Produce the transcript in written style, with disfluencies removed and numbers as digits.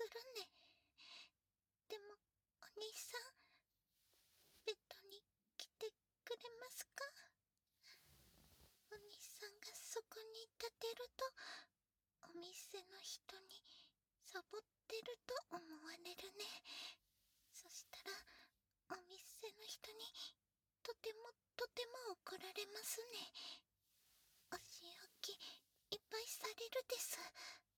るね。でも、お兄さん、ベッドに来てくれますか？お兄さんがそこに立てると、お店の人にサボってると思われるね。そしたら、お店の人にとても怒られますね。お仕置きいっぱいされるです。